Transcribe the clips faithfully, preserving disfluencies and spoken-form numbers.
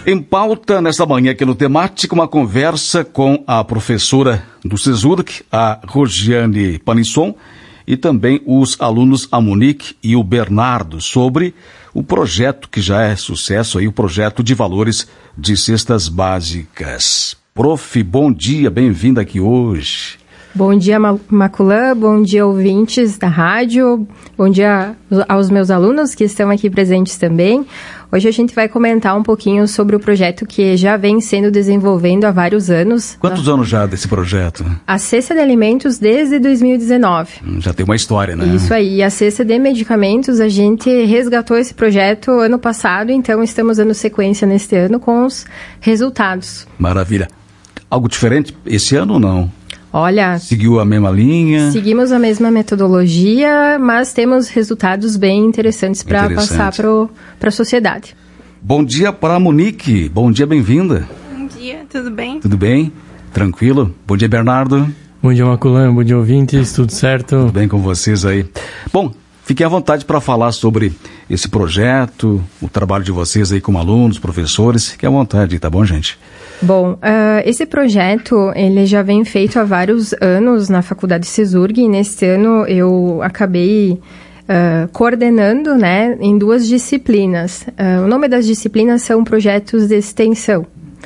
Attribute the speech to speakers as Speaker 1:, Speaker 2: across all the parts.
Speaker 1: Em pauta, nesta manhã aqui no Temática, uma conversa com a professora do CESURG, a Rosiane Panisson, e também os alunos a Monique e o Bernardo, sobre o projeto que já é sucesso, aí, o projeto de valores de cestas básicas. Prof, bom dia, bem-vinda aqui hoje.
Speaker 2: Bom dia, Maculã, bom dia, ouvintes da rádio, bom dia aos meus alunos que estão aqui presentes também. Hoje a gente vai comentar um pouquinho sobre o projeto que já vem sendo desenvolvendo há vários anos.
Speaker 1: Quantos ah, anos já desse projeto?
Speaker 2: A cesta de alimentos desde dois mil e dezenove.
Speaker 1: Já tem uma história, né?
Speaker 2: Isso aí. E a cesta de medicamentos, a gente resgatou esse projeto ano passado, então estamos dando sequência neste ano com os resultados.
Speaker 1: Maravilha. Algo diferente esse ano ou não?
Speaker 2: Olha,
Speaker 1: seguiu a mesma linha?
Speaker 2: Seguimos a mesma metodologia, mas temos resultados bem interessantes para
Speaker 1: Interessante.
Speaker 2: passar para a sociedade.
Speaker 1: Bom dia para a Monique. Bom dia, bem-vinda.
Speaker 3: Bom dia, tudo bem?
Speaker 1: Tudo bem? Tranquilo? Bom dia, Bernardo.
Speaker 4: Bom dia, Maculã. Bom dia, ouvintes. Tudo certo?
Speaker 1: Tudo bem com vocês aí. Bom, fiquem à vontade para falar sobre esse projeto, o trabalho de vocês aí como alunos, professores. Fiquem à vontade, tá bom, gente?
Speaker 2: Bom, uh, esse projeto, ele já vem feito há vários anos na Faculdade CESURG, e neste ano eu acabei uh, coordenando, né, em duas disciplinas. Uh, o nome das disciplinas são projetos de extensão.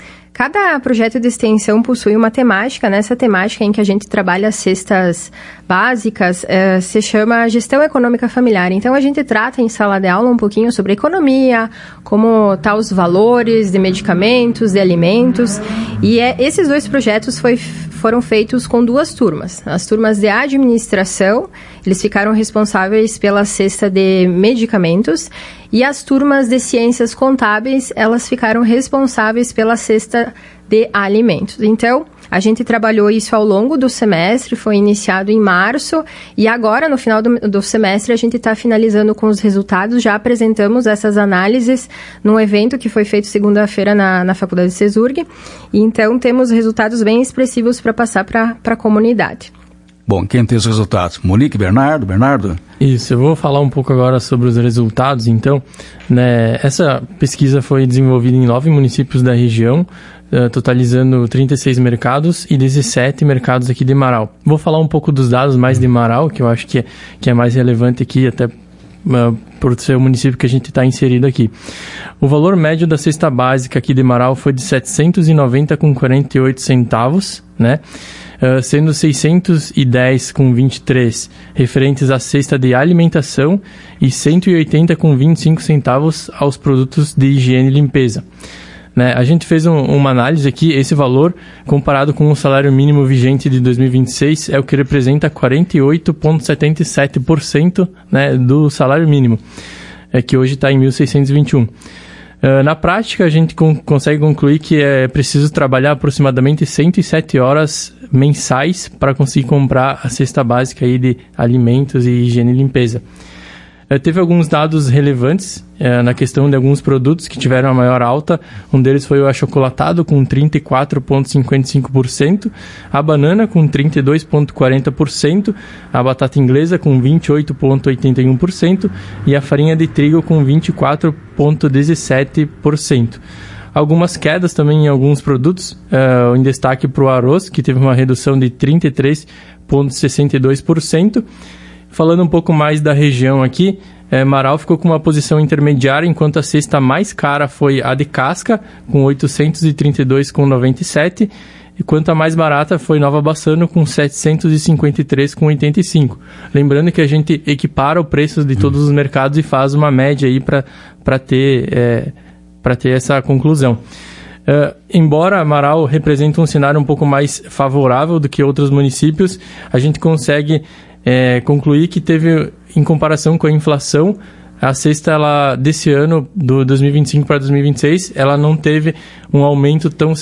Speaker 2: Cada projeto de extensão possui uma temática, né? Essa temática em que a gente trabalha cestas básicas uh, se chama Gestão Econômica Familiar. Então, a gente trata em sala de aula um pouquinho sobre economia, como tá os valores de medicamentos, de alimentos. E é, esses dois projetos foi, foram feitos com duas turmas. As turmas de administração, eles ficaram responsáveis pela cesta de medicamentos, e as turmas de ciências contábeis, elas ficaram responsáveis pela cesta de alimentos. Então, a gente trabalhou isso ao longo do semestre, foi iniciado em março, e agora, no final do, do semestre, a gente está finalizando com os resultados. Já apresentamos essas análises num evento que foi feito segunda-feira na, na Faculdade CESURG, e então temos resultados bem expressivos para passar para a comunidade.
Speaker 1: Bom, quem tem os resultados? Monique, Bernardo, Bernardo?
Speaker 4: Isso, eu vou falar um pouco agora sobre os resultados, então. Né, essa pesquisa foi desenvolvida em nove municípios da região, uh, totalizando trinta e seis mercados e dezessete mercados aqui de Marau. Vou falar um pouco dos dados mais de Marau, que eu acho que é, que é mais relevante aqui, até uh, por ser o município que a gente está inserido aqui. O valor médio da cesta básica aqui de Marau foi de setecentos e noventa reais e quarenta e oito centavos, né? Uh, sendo seiscentos e dez reais e vinte e três centavos referentes à cesta de alimentação e cento e oitenta reais e vinte e cinco centavos aos produtos de higiene e limpeza. Né? A gente fez um, uma análise aqui, esse valor, comparado com o salário mínimo vigente de dois mil e vinte e seis, é o que representa quarenta e oito vírgula setenta e sete por cento, né, do salário mínimo, é, que hoje está em mil seiscentos e vinte e um. Uh, na prática, a gente con- consegue concluir que é preciso trabalhar aproximadamente cento e sete horas mensais para conseguir comprar a cesta básica aí de alimentos e higiene e limpeza. Uh, teve alguns dados relevantes uh, na questão de alguns produtos que tiveram a maior alta. Um deles foi o achocolatado, com trinta e quatro vírgula cinquenta e cinco por cento, a banana com trinta e dois vírgula quarenta por cento, a batata inglesa com vinte e oito vírgula oitenta e um por cento e a farinha de trigo com vinte e quatro vírgula dezessete por cento. Algumas quedas também em alguns produtos, uh, em destaque para o arroz, que teve uma redução de trinta e três vírgula sessenta e dois por cento. Falando um pouco mais da região aqui, eh, Marau ficou com uma posição intermediária, enquanto a cesta mais cara foi a de casca, com oitocentos e trinta e dois reais e noventa e sete centavos, enquanto a mais barata foi Nova Bassano, com setecentos e cinquenta e três reais e oitenta e cinco centavos. Lembrando que a gente equipara o preço de todos os mercados e faz uma média aí para ter, eh, para ter essa conclusão. Uh, embora Marau represente um cenário um pouco mais favorável do que outros municípios, a gente consegue É, concluir que teve, em comparação com a inflação, a cesta ela, desse ano, do dois mil e vinte e cinco para dois mil e vinte e seis, ela não teve um aumento tão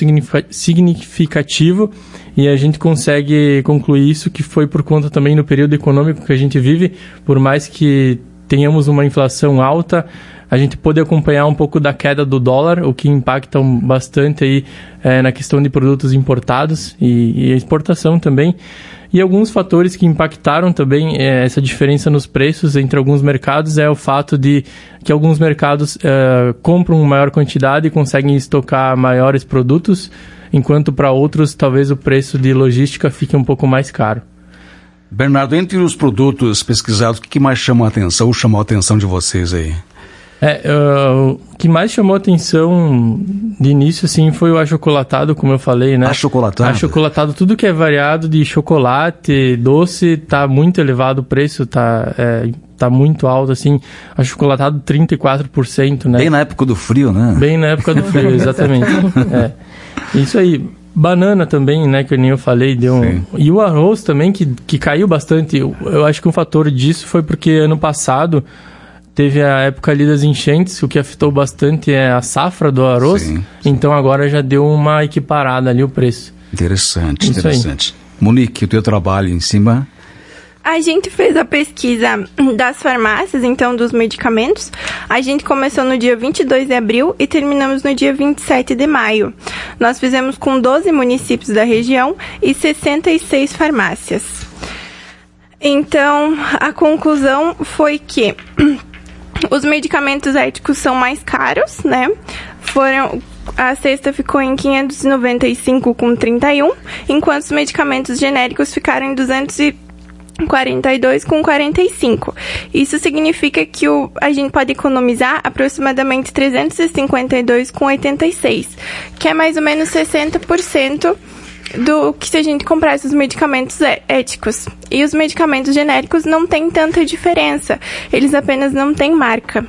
Speaker 4: significativo, e a gente consegue concluir isso que foi por conta também do período econômico que a gente vive. Por mais que tenhamos uma inflação alta, a gente pôde acompanhar um pouco da queda do dólar, o que impacta bastante aí, é, na questão de produtos importados e, e exportação também. E alguns fatores que impactaram também é, essa diferença nos preços entre alguns mercados é o fato de que alguns mercados é, compram maior quantidade e conseguem estocar maiores produtos, enquanto para outros talvez o preço de logística fique um pouco mais caro.
Speaker 1: Bernardo, entre os produtos pesquisados, o que mais chamou a atenção ou chamou a atenção de vocês aí?
Speaker 4: É, uh, o que mais chamou a atenção de início, assim, foi o achocolatado, como eu falei, né?
Speaker 1: Achocolatado?
Speaker 4: Achocolatado, tudo que é variado de chocolate, doce, tá muito elevado o preço, tá, é, tá muito alto, assim. Achocolatado trinta e quatro por cento, né?
Speaker 1: Bem na época do frio, né?
Speaker 4: Bem na época do frio, exatamente. É. Isso aí. Banana também, né, que nem eu falei, deu um... E o arroz também, que, que caiu bastante. Eu, eu acho que um fator disso foi porque ano passado teve a época ali das enchentes, o que afetou bastante é a safra do arroz. Sim. Então agora já deu uma equiparada ali o preço.
Speaker 1: Interessante,
Speaker 4: Isso
Speaker 1: interessante. Aí. Monique, o teu trabalho em cima...
Speaker 3: A gente fez a pesquisa das farmácias, então, dos medicamentos. A gente começou no dia vinte e dois de abril e terminamos no dia vinte e sete de maio. Nós fizemos com doze municípios da região e sessenta e seis farmácias. Então, a conclusão foi que os medicamentos éticos são mais caros, né? Foram... A cesta ficou em quinhentos e noventa e cinco com trinta e um, enquanto os medicamentos genéricos ficaram em duzentos e quarenta e dois com quarenta e cinco. Isso significa que o, a gente pode economizar aproximadamente trezentos e cinquenta e dois com oitenta e seis, que é mais ou menos sessenta por cento do que se a gente comprasse os medicamentos éticos. E os medicamentos genéricos não têm tanta diferença, eles apenas não têm marca.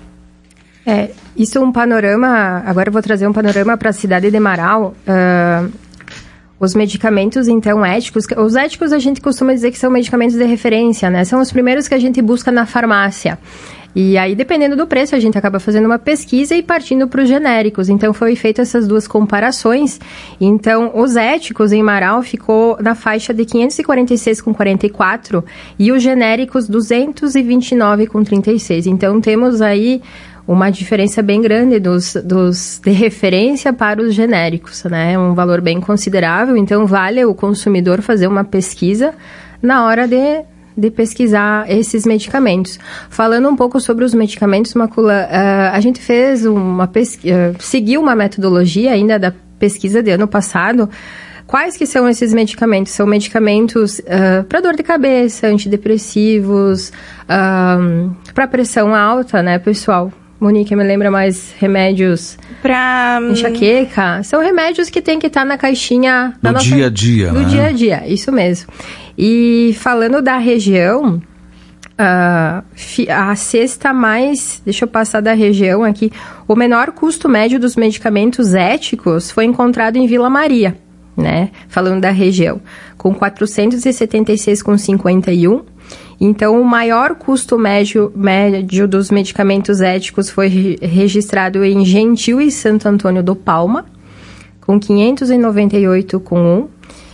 Speaker 2: É, isso é um panorama, agora eu vou trazer um panorama para a cidade de Marau. Uh, Os medicamentos, então, éticos... Os éticos, a gente costuma dizer que são medicamentos de referência, né? São os primeiros que a gente busca na farmácia. E aí, dependendo do preço, a gente acaba fazendo uma pesquisa e partindo para os genéricos. Então, foi feita essas duas comparações. Então, os éticos em Marau ficou na faixa de quinhentos e quarenta e seis com quarenta e quatro e os genéricos duzentos e vinte e nove com trinta e seis. Então, temos aí uma diferença bem grande dos, dos de referência para os genéricos, né? Um valor bem considerável, então vale o consumidor fazer uma pesquisa na hora de, de pesquisar esses medicamentos. Falando um pouco sobre os medicamentos, Macula, uh, a gente fez uma pesquisa, uh, seguiu uma metodologia ainda da pesquisa de ano passado. Quais que são esses medicamentos? São medicamentos uh, para dor de cabeça, antidepressivos, uh, para pressão alta, né, pessoal? Monique, me lembra mais remédios
Speaker 3: para
Speaker 2: enxaqueca? São remédios que tem que estar tá na caixinha...
Speaker 1: No
Speaker 2: nossa,
Speaker 1: dia a dia,
Speaker 2: No
Speaker 1: né?
Speaker 2: dia a dia, isso mesmo. E falando da região, uh, a cesta mais... Deixa eu passar da região aqui. O menor custo médio dos medicamentos éticos foi encontrado em Vila Maria, né? Falando da região, com quatrocentos e setenta e seis com cinquenta e um. Então, o maior custo médio, médio dos medicamentos éticos foi re- registrado em Gentil e Santo Antônio do Palma, com quinhentos e noventa e oito com um.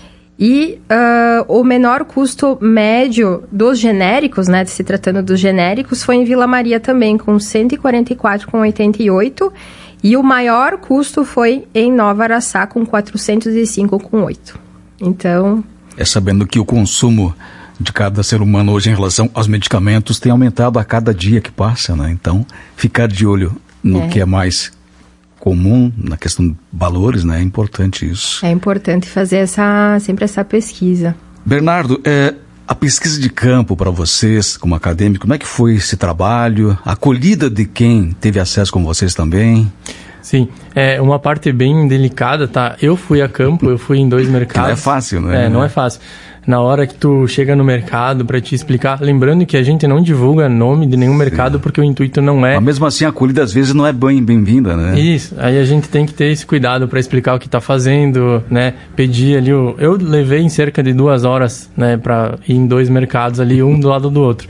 Speaker 2: E uh, o menor custo médio dos genéricos, né, se tratando dos genéricos, foi em Vila Maria também, com cento e quarenta e quatro com oitenta e oito. E o maior custo foi em Nova Araçá, com quatrocentos e cinco com oito. Então...
Speaker 1: É sabendo que o consumo de cada ser humano hoje em relação aos medicamentos tem aumentado a cada dia que passa, né? Então, ficar de olho no é. que é mais comum, na questão de valores, né? É importante isso.
Speaker 2: É importante fazer essa, sempre essa pesquisa.
Speaker 1: Bernardo, é, a pesquisa de campo para vocês, como acadêmico, como é que foi esse trabalho? A acolhida de quem teve acesso com vocês também?
Speaker 4: Sim, é uma parte bem delicada, tá? Eu fui a campo, eu fui em dois mercados.
Speaker 1: Não é fácil, né?
Speaker 4: É, não é fácil. Na hora que tu chega no mercado para te explicar, lembrando que a gente não divulga nome de nenhum mercado, sim, porque o intuito não é...
Speaker 1: Mas mesmo assim a acolhida às vezes não é bem bem-vinda, né?
Speaker 4: Isso, aí a gente tem que ter esse cuidado para explicar o que tá fazendo, né? Pedir ali o... Eu levei em cerca de duas horas, né, para ir em dois mercados ali, um do lado do outro.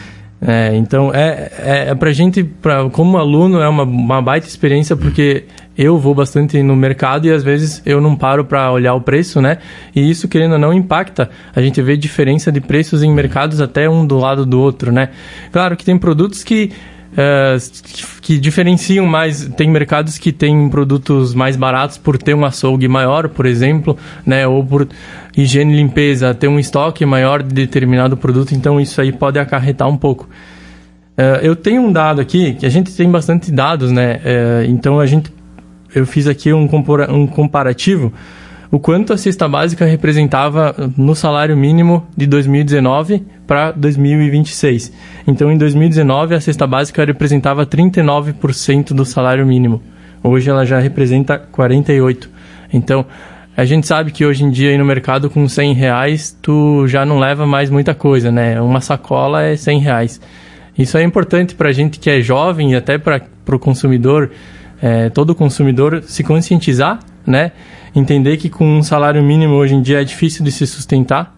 Speaker 4: É, então, é, é, é pra gente, pra, como aluno, é uma, uma baita experiência, porque eu vou bastante no mercado e às vezes eu não paro para olhar o preço, né? E isso, querendo ou não, impacta. A gente vê diferença de preços em mercados até um do lado do outro, né? Claro que tem produtos que uh, que diferenciam mais. Tem mercados que têm produtos mais baratos por ter um açougue maior, por exemplo, né, ou por higiene e limpeza, ter um estoque maior de determinado produto, então isso aí pode acarretar um pouco. Uh, eu tenho um dado aqui, que a gente tem bastante dados, né, uh, então a gente, eu fiz aqui um, compora, um comparativo, o quanto a cesta básica representava no salário mínimo de dois mil e dezenove para dois mil e vinte e seis. Então, em dois mil e dezenove, a cesta básica representava trinta e nove por cento do salário mínimo. Hoje, ela já representa quarenta e oito por cento. Então, a gente sabe que hoje em dia, aí no mercado, com cem reais, tu já não leva mais muita coisa, né? Uma sacola é cem reais. Isso é importante para a gente que é jovem e até para o consumidor, é, todo consumidor se conscientizar, né? Entender que com um salário mínimo hoje em dia é difícil de se sustentar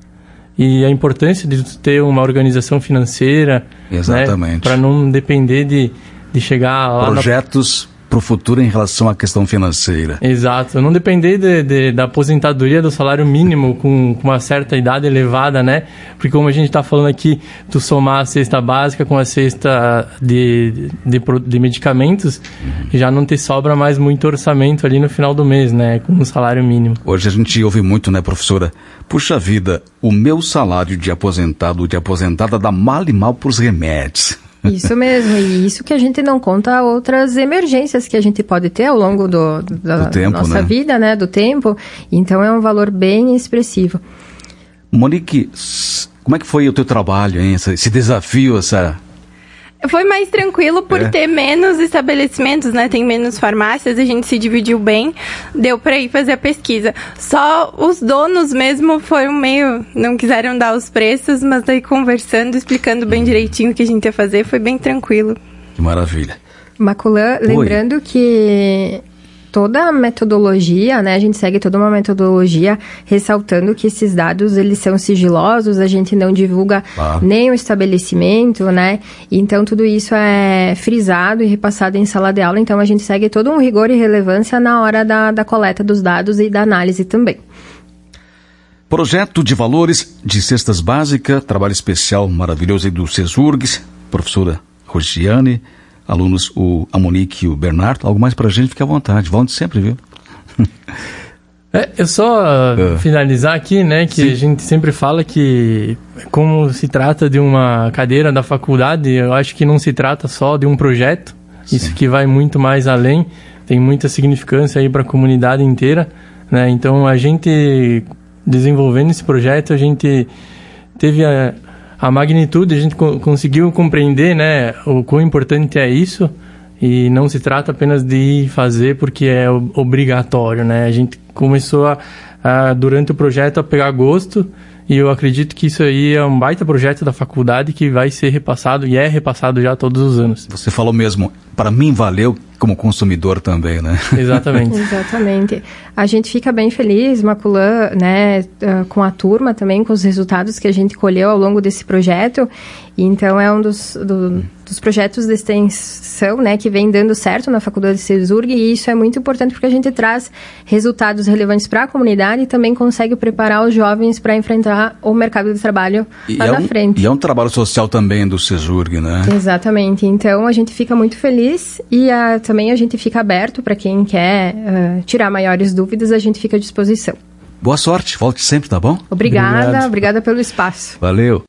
Speaker 4: e a importância de ter uma organização financeira,
Speaker 1: exatamente, né,
Speaker 4: para não depender de, de chegar lá...
Speaker 1: Projetos na... para o futuro em relação à questão financeira.
Speaker 4: Exato, não depender de, de, da aposentadoria do salário mínimo com, com uma certa idade elevada, né? Porque como a gente está falando aqui, tu somar a cesta básica com a cesta de, de, de medicamentos, uhum. já não te sobra mais muito orçamento ali no final do mês, né? Com um salário mínimo.
Speaker 1: Hoje a gente ouve muito, né, professora? Puxa vida, o meu salário de aposentado ou de aposentada dá mal e mal para os remédios.
Speaker 2: Isso mesmo, e isso que a gente não conta outras emergências que a gente pode ter ao longo do, da
Speaker 1: do tempo,
Speaker 2: nossa
Speaker 1: né?
Speaker 2: vida, né, do tempo, então é um valor bem expressivo.
Speaker 1: Monique, como é que foi o teu trabalho, hein? Esse, esse desafio, essa...
Speaker 3: Foi mais tranquilo por
Speaker 1: é.
Speaker 3: ter menos estabelecimentos, né? Tem menos farmácias, a gente se dividiu bem, deu pra ir fazer a pesquisa. Só os donos mesmo foram meio... não quiseram dar os preços, mas daí conversando, explicando bem direitinho o que a gente ia fazer, foi bem tranquilo.
Speaker 1: Que maravilha.
Speaker 2: Maculan, lembrando que toda a metodologia, né, a gente segue toda uma metodologia ressaltando que esses dados, eles são sigilosos, a gente não divulga ah. nem o estabelecimento, né, então tudo isso é frisado e repassado em sala de aula, então a gente segue todo um rigor e relevância na hora da, da coleta dos dados e da análise também.
Speaker 1: Projeto de valores de cestas básicas, trabalho especial maravilhoso aí do CESURGS, professora Rosiane, alunos, o, a Monique e o Bernardo. Algo mais pra gente, fique à vontade. Volte sempre, viu?
Speaker 4: É, eu só uh, finalizar aqui, né, que sim. a gente sempre fala que como se trata de uma cadeira da faculdade, eu acho que não se trata só de um projeto, sim. isso que vai muito mais além, tem muita significância aí para a comunidade inteira, né, então a gente desenvolvendo esse projeto, a gente teve a A magnitude, a gente co- conseguiu compreender, né, o quão importante é isso e não se trata apenas de fazer porque é obrigatório, né? A gente começou a, a, durante o projeto a pegar gosto e eu acredito que isso aí é um baita projeto da faculdade que vai ser repassado e é repassado já todos os anos.
Speaker 1: Você falou mesmo, para mim valeu como consumidor também, né?
Speaker 4: Exatamente.
Speaker 2: Exatamente. A gente fica bem feliz, Maculan, né, com a turma também, com os resultados que a gente colheu ao longo desse projeto. Então, é um dos, do, dos projetos de extensão, né, que vem dando certo na Faculdade de CESURG, e isso é muito importante porque a gente traz resultados relevantes para a comunidade e também consegue preparar os jovens para enfrentar o mercado de trabalho
Speaker 1: e
Speaker 2: lá
Speaker 1: é
Speaker 2: na
Speaker 1: um,
Speaker 2: frente.
Speaker 1: E é um trabalho social também do CESURG, né?
Speaker 2: Exatamente. Então, a gente fica muito feliz e a, também a gente fica aberto para quem quer uh, tirar maiores dúvidas, a gente fica à disposição.
Speaker 1: Boa sorte, volte sempre, tá bom?
Speaker 2: Obrigada,
Speaker 4: Obrigado.
Speaker 2: obrigada pelo espaço.
Speaker 1: Valeu.